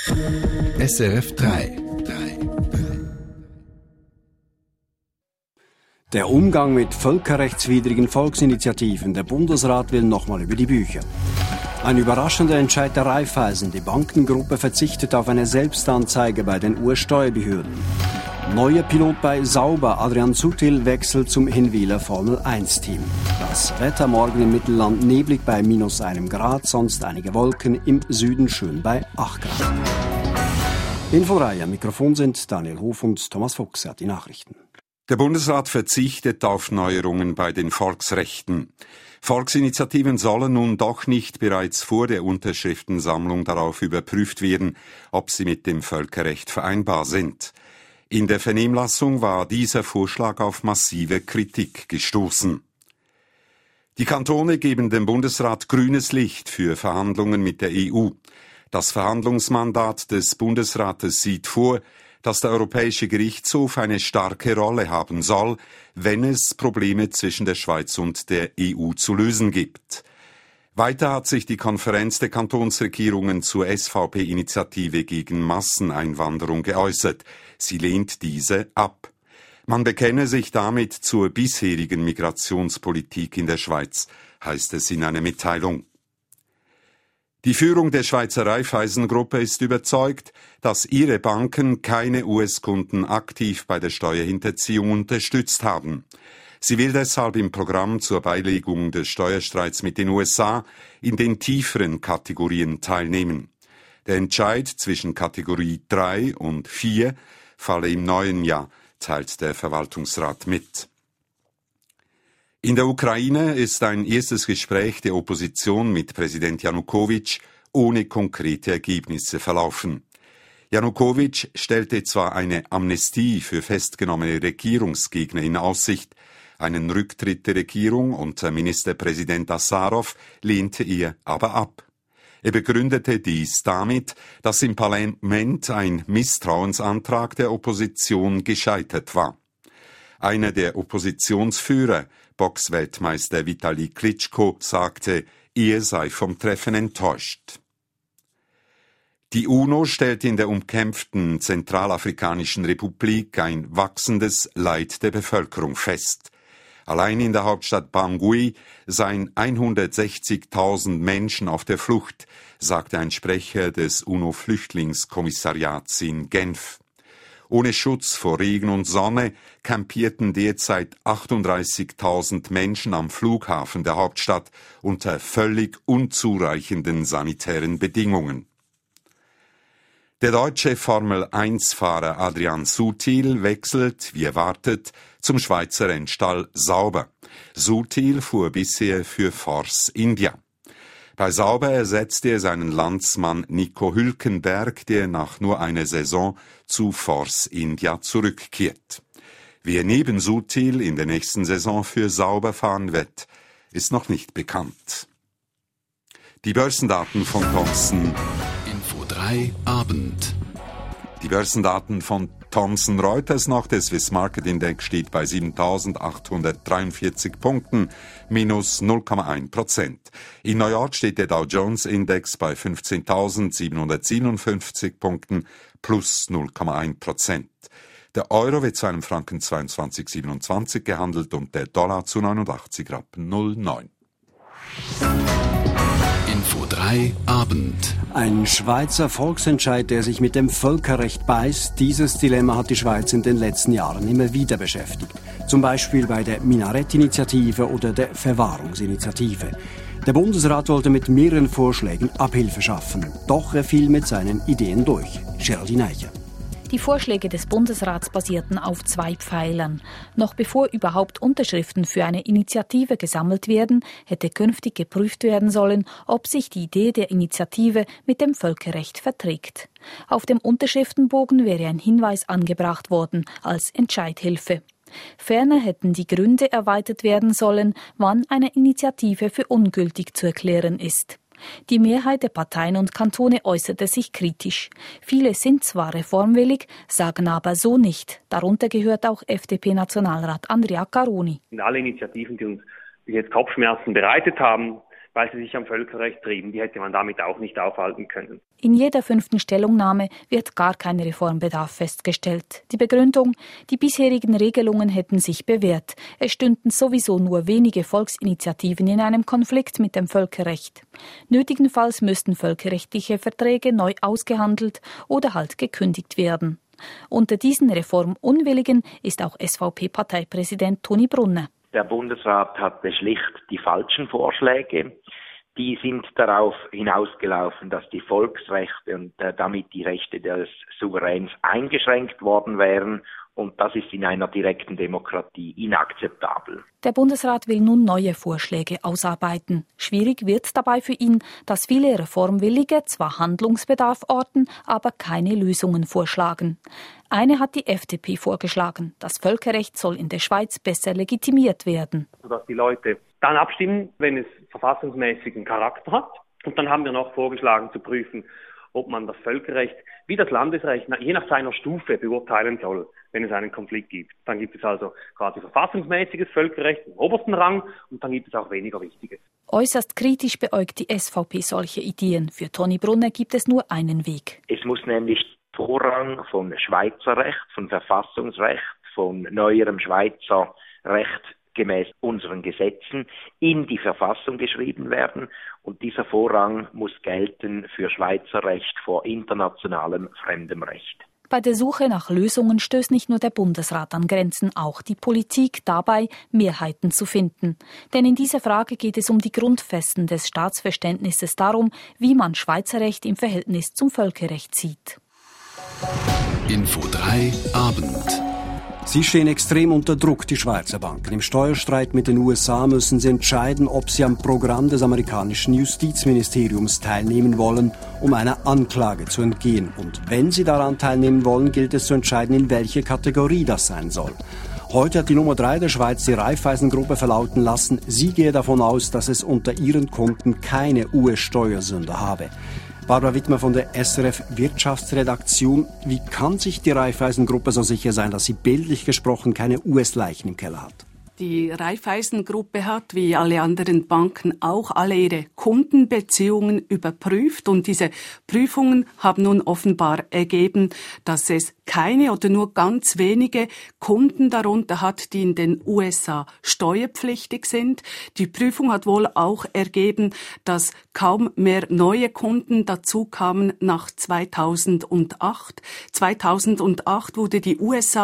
SRF 3. Der Umgang mit völkerrechtswidrigen Volksinitiativen. Der Bundesrat will nochmal über die Bücher. Ein überraschender Entscheid der Raiffeisen. Die Bankengruppe verzichtet auf eine Selbstanzeige bei den US-Steuerbehörden. Neuer Pilot bei Sauber. Adrian Sutil wechselt zum Hinwiler Formel-1-Team. Das Wetter morgen im Mittelland neblig bei -1 Grad, sonst einige Wolken, im Süden schön bei 8 Grad. Inforeihe am Mikrofon sind Daniel Hof und Thomas Fuchs. Hat die Nachrichten. Der Bundesrat verzichtet auf Neuerungen bei den Volksrechten. Volksinitiativen sollen nun doch nicht bereits vor der Unterschriftensammlung darauf überprüft werden, ob sie mit dem Völkerrecht vereinbar sind. In der Vernehmlassung war dieser Vorschlag auf massive Kritik gestoßen. Die Kantone geben dem Bundesrat grünes Licht für Verhandlungen mit der EU. Das Verhandlungsmandat des Bundesrates sieht vor, dass der Europäische Gerichtshof eine starke Rolle haben soll, wenn es Probleme zwischen der Schweiz und der EU zu lösen gibt. Weiter hat sich die Konferenz der Kantonsregierungen zur SVP-Initiative gegen Masseneinwanderung geäußert. Sie lehnt diese ab. Man bekenne sich damit zur bisherigen Migrationspolitik in der Schweiz, heißt es in einer Mitteilung. Die Führung der Schweizer Raiffeisen-Gruppe ist überzeugt, dass ihre Banken keine US-Kunden aktiv bei der Steuerhinterziehung unterstützt haben. Sie will deshalb im Programm zur Beilegung des Steuerstreits mit den USA in den tieferen Kategorien teilnehmen. Der Entscheid zwischen Kategorie 3 und 4 falle im neuen Jahr, teilt der Verwaltungsrat mit. In der Ukraine ist ein erstes Gespräch der Opposition mit Präsident Janukowitsch ohne konkrete Ergebnisse verlaufen. Janukowitsch stellte zwar eine Amnestie für festgenommene Regierungsgegner in Aussicht, einen Rücktritt der Regierung unter Ministerpräsident Azarov lehnte er aber ab. Er begründete dies damit, dass im Parlament ein Misstrauensantrag der Opposition gescheitert war. Einer der Oppositionsführer, Boxweltmeister Vitali Klitschko, sagte, er sei vom Treffen enttäuscht. Die UNO stellt in der umkämpften Zentralafrikanischen Republik ein wachsendes Leid der Bevölkerung fest. Allein in der Hauptstadt Bangui seien 160.000 Menschen auf der Flucht, sagte ein Sprecher des UNO-Flüchtlingskommissariats in Genf. Ohne Schutz vor Regen und Sonne campierten derzeit 38.000 Menschen am Flughafen der Hauptstadt unter völlig unzureichenden sanitären Bedingungen. Der deutsche Formel-1-Fahrer Adrian Sutil wechselt, wie erwartet, zum Schweizer Rennstall Sauber. Sutil fuhr bisher für Force India. Bei Sauber ersetzte er seinen Landsmann Nico Hülkenberg, der nach nur einer Saison zu Force India zurückkehrt. Wer neben Sutil in der nächsten Saison für Sauber fahren wird, ist noch nicht bekannt. Die Börsendaten von Thomson. Info 3 Abend. Die Börsendaten von Thomson Reuters noch. Der Swiss Market Index steht bei 7.843 Punkten, minus 0,1%. In New York steht der Dow Jones Index bei 15.757 Punkten, plus 0,1%. Der Euro wird zu einem Franken 22,27 gehandelt und der Dollar zu 89,09. Info 3 Abend. Ein Schweizer Volksentscheid, der sich mit dem Völkerrecht beißt. Dieses Dilemma hat die Schweiz in den letzten Jahren immer wieder beschäftigt. Zum Beispiel bei der Minarett-Initiative oder der Verwahrungsinitiative. Der Bundesrat wollte mit mehreren Vorschlägen Abhilfe schaffen. Doch er fiel mit seinen Ideen durch. Geraldine Eicher. Die Vorschläge des Bundesrats basierten auf 2 Pfeilern. Noch bevor überhaupt Unterschriften für eine Initiative gesammelt werden, hätte künftig geprüft werden sollen, ob sich die Idee der Initiative mit dem Völkerrecht verträgt. Auf dem Unterschriftenbogen wäre ein Hinweis angebracht worden als Entscheidhilfe. Ferner hätten die Gründe erweitert werden sollen, wann eine Initiative für ungültig zu erklären ist. Die Mehrheit der Parteien und Kantone äußerte sich kritisch. Viele sind zwar reformwillig, sagen aber so nicht. Darunter gehört auch FDP-Nationalrat Andrea Caroni. Alle Initiativen, die uns bis jetzt Kopfschmerzen bereitet haben, weil sie sich am Völkerrecht trieben. Die hätte man damit auch nicht aufhalten können. In jeder 5. Stellungnahme wird gar kein Reformbedarf festgestellt. Die Begründung: Die bisherigen Regelungen hätten sich bewährt. Es stünden sowieso nur wenige Volksinitiativen in einem Konflikt mit dem Völkerrecht. Nötigenfalls müssten völkerrechtliche Verträge neu ausgehandelt oder halt gekündigt werden. Unter diesen Reformunwilligen ist auch SVP-Parteipräsident Toni Brunner. Der Bundesrat hatte schlicht die falschen Vorschläge. Die sind darauf hinausgelaufen, dass die Volksrechte und damit die Rechte des Souveräns eingeschränkt worden wären. Und das ist in einer direkten Demokratie inakzeptabel. Der Bundesrat will nun neue Vorschläge ausarbeiten. Schwierig wird dabei für ihn, dass viele Reformwillige zwar Handlungsbedarf orten, aber keine Lösungen vorschlagen. Eine hat die FDP vorgeschlagen: Das Völkerrecht soll in der Schweiz besser legitimiert werden. Sodass die Leute dann abstimmen, wenn es verfassungsmäßigen Charakter hat. Und dann haben wir noch vorgeschlagen zu prüfen, ob man das Völkerrecht wie das Landesrecht je nach seiner Stufe beurteilen soll, wenn es einen Konflikt gibt. Dann gibt es also quasi verfassungsmäßiges Völkerrecht im obersten Rang und dann gibt es auch weniger Wichtiges. Äußerst kritisch beäugt die SVP solche Ideen. Für Toni Brunner gibt es nur einen Weg. Es muss nämlich Vorrang von Schweizer Recht, von Verfassungsrecht, von neuerem Schweizer Recht gemäß unseren Gesetzen in die Verfassung geschrieben werden. Und dieser Vorrang muss gelten für Schweizer Recht vor internationalem fremdem Recht. Bei der Suche nach Lösungen stößt nicht nur der Bundesrat an Grenzen, auch die Politik dabei, Mehrheiten zu finden. Denn in dieser Frage geht es um die Grundfesten des Staatsverständnisses, darum, wie man Schweizer Recht im Verhältnis zum Völkerrecht sieht. Info 3 Abend. Sie stehen extrem unter Druck, die Schweizer Banken. Im Steuerstreit mit den USA müssen sie entscheiden, ob sie am Programm des amerikanischen Justizministeriums teilnehmen wollen, um einer Anklage zu entgehen. Und wenn sie daran teilnehmen wollen, gilt es zu entscheiden, in welche Kategorie das sein soll. Heute hat die Nummer 3 der Schweiz die Raiffeisen-Gruppe verlauten lassen, sie gehe davon aus, dass es unter ihren Kunden keine US-Steuersünder habe. Barbara Wittmer von der SRF Wirtschaftsredaktion. Wie kann sich die Raiffeisen-Gruppe so sicher sein, dass sie bildlich gesprochen keine US-Leichen im Keller hat? Die Raiffeisen-Gruppe hat, wie alle anderen Banken, auch alle ihre Kundenbeziehungen überprüft. Und diese Prüfungen haben nun offenbar ergeben, dass es keine oder nur ganz wenige Kunden darunter hat, die in den USA steuerpflichtig sind. Die Prüfung hat wohl auch ergeben, dass kaum mehr neue Kunden dazu kamen nach 2008. 2008 wurde die UBS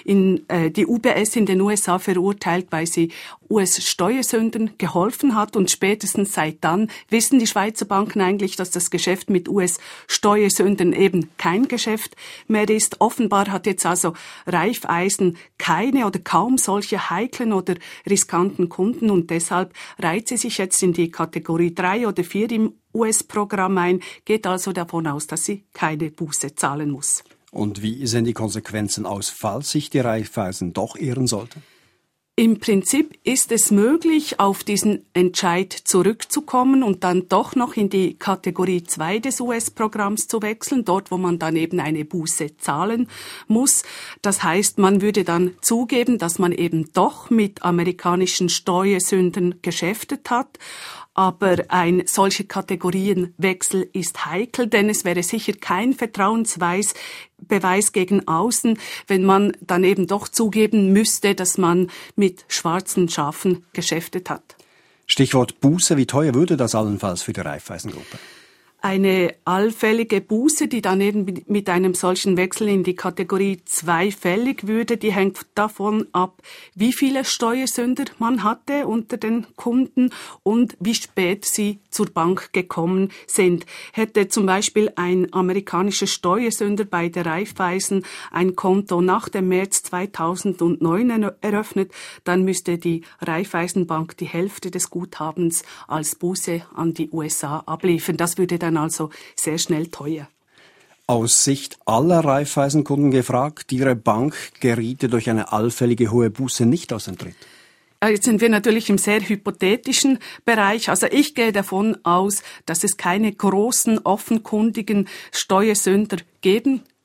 in den USA verurteilt, weil sie US-Steuersündern geholfen hat. Und spätestens seit dann wissen die Schweizer Banken eigentlich, dass das Geschäft mit US-Steuersündern eben kein Geschäft mehr ist. Offenbar hat jetzt also Raiffeisen keine oder kaum solche heiklen oder riskanten Kunden und deshalb reiht sie sich jetzt in die Kategorie 3 oder 4 im US-Programm ein, geht also davon aus, dass sie keine Buße zahlen muss. Und wie sehen die Konsequenzen aus, falls sich die Raiffeisen doch irren sollte? Im Prinzip ist es möglich, auf diesen Entscheid zurückzukommen und dann doch noch in die Kategorie 2 des US-Programms zu wechseln, dort wo man dann eben eine Buße zahlen muss. Das heißt, man würde dann zugeben, dass man eben doch mit amerikanischen Steuersündern geschäftet hat. Aber ein solcher Kategorienwechsel ist heikel, denn es wäre sicher kein Vertrauensbeweis gegen außen, wenn man dann eben doch zugeben müsste, dass man mit schwarzen Schafen geschäftet hat. Stichwort Buße, wie teuer würde das allenfalls für die Raiffeisen-Gruppe? Eine allfällige Buße, die dann eben mit einem solchen Wechsel in die Kategorie 2 fällig würde, die hängt davon ab, wie viele Steuersünder man hatte unter den Kunden und wie spät sie zur Bank gekommen sind. Hätte zum Beispiel ein amerikanischer Steuersünder bei der Raiffeisen ein Konto nach dem März 2009 eröffnet, dann müsste die Raiffeisenbank die Hälfte des Guthabens als Buße an die USA abliefern. Das würde dann also sehr schnell teuer. Aus Sicht aller Raiffeisenkunden gefragt, Ihre Bank geriete durch eine allfällige hohe Buße nicht aus dem Tritt. Jetzt sind wir natürlich im sehr hypothetischen Bereich. Also ich gehe davon aus, dass es keine großen, offenkundigen Steuersünder geben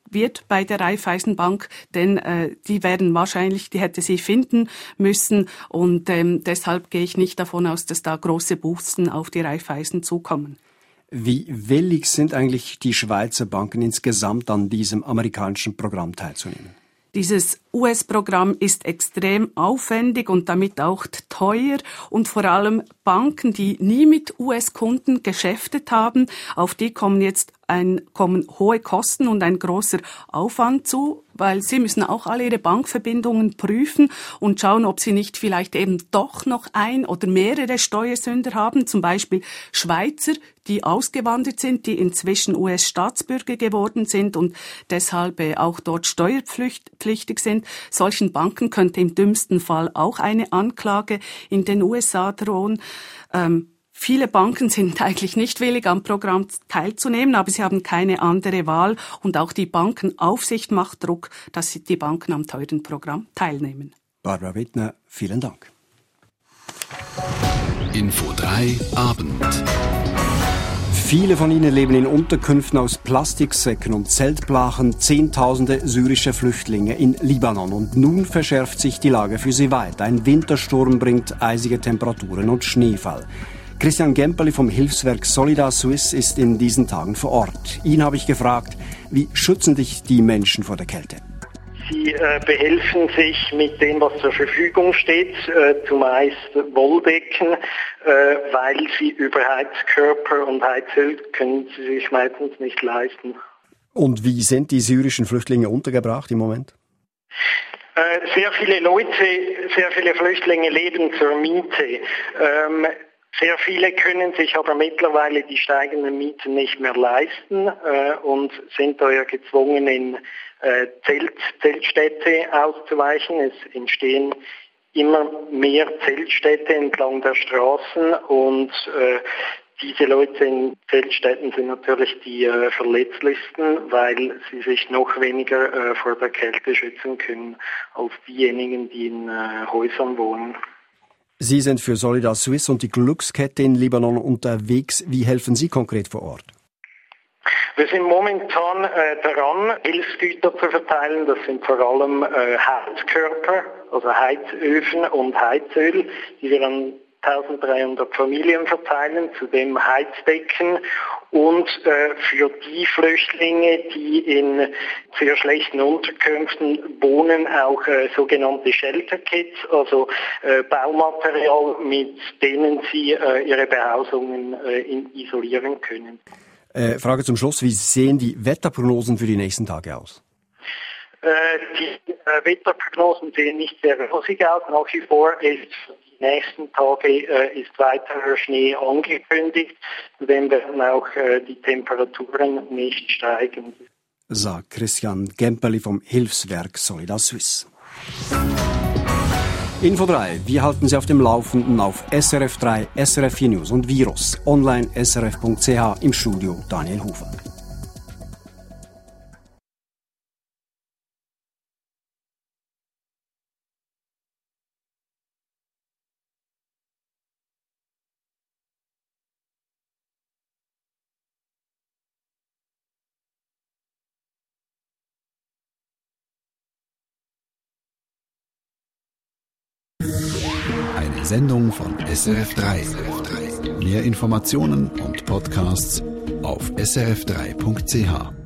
wird bei der Raiffeisenbank, denn die hätte sie finden müssen und deshalb gehe ich nicht davon aus, dass da große Bußen auf die Raiffeisen zukommen. Wie willig sind eigentlich die Schweizer Banken insgesamt an diesem amerikanischen Programm teilzunehmen? Dieses US-Programm ist extrem aufwendig und damit auch teuer und vor allem Banken, die nie mit US-Kunden geschäftet haben, auf die kommen hohe Kosten und ein großer Aufwand zu, weil sie müssen auch alle ihre Bankverbindungen prüfen und schauen, ob sie nicht vielleicht eben doch noch ein oder mehrere Steuersünder haben, zum Beispiel Schweizer, die ausgewandert sind, die inzwischen US-Staatsbürger geworden sind und deshalb auch dort steuerpflichtig sind. Solchen Banken könnte im dümmsten Fall auch eine Anklage in den USA drohen. Viele Banken sind eigentlich nicht willig, am Programm teilzunehmen, aber sie haben keine andere Wahl und auch die Bankenaufsicht macht Druck, dass die Banken am teuren Programm teilnehmen. Barbara Wittner, vielen Dank. Info 3 Abend. Viele von ihnen leben in Unterkünften aus Plastiksäcken und Zeltblachen, Zehntausende syrische Flüchtlinge in Libanon. Und nun verschärft sich die Lage für sie weiter. Ein Wintersturm bringt eisige Temperaturen und Schneefall. Christian Gemperli vom Hilfswerk Solidar Suisse ist in diesen Tagen vor Ort. Ihn habe ich gefragt, wie schützen dich die Menschen vor der Kälte? Sie behelfen sich mit dem, was zur Verfügung steht, zumeist Wolldecken, weil sie über Heizkörper und Heizöl können sie sich meistens nicht leisten. Und wie sind die syrischen Flüchtlinge untergebracht im Moment? Sehr viele Flüchtlinge leben zur Miete. Sehr viele können sich aber mittlerweile die steigenden Mieten nicht mehr leisten und sind daher gezwungen, in Zeltstädte auszuweichen. Es entstehen immer mehr Zeltstädte entlang der Straßen und diese Leute in Zeltstädten sind natürlich die verletzlichsten, weil sie sich noch weniger vor der Kälte schützen können als diejenigen, die in Häusern wohnen. Sie sind für Solidar Suisse und die Glückskette in Libanon unterwegs. Wie helfen Sie konkret vor Ort? Wir sind momentan daran, Hilfsgüter zu verteilen. Das sind vor allem Heizkörper, also Heizöfen und Heizöl, die wir an 1300 Familien verteilen, zudem Heizdecken und für die Flüchtlinge, die in sehr schlechten Unterkünften wohnen, auch sogenannte Shelter-Kits, also Baumaterial, mit denen sie ihre Behausungen isolieren können. Frage zum Schluss, wie sehen die Wetterprognosen für die nächsten Tage aus? Die Wetterprognosen sehen nicht sehr rosig aus. Nach wie vor ist die nächsten Tage ist weiterer Schnee angekündigt. Zudem werden auch die Temperaturen nicht steigen. Sagt Christian Gemperli vom Hilfswerk Solidar Suisse. Info 3. Wir halten Sie auf dem Laufenden auf SRF 3, SRF 4 News und Virus. Online srf.ch, im Studio Daniel Hufer. Eine Sendung von SRF 3. Mehr Informationen und Podcasts auf srf3.ch.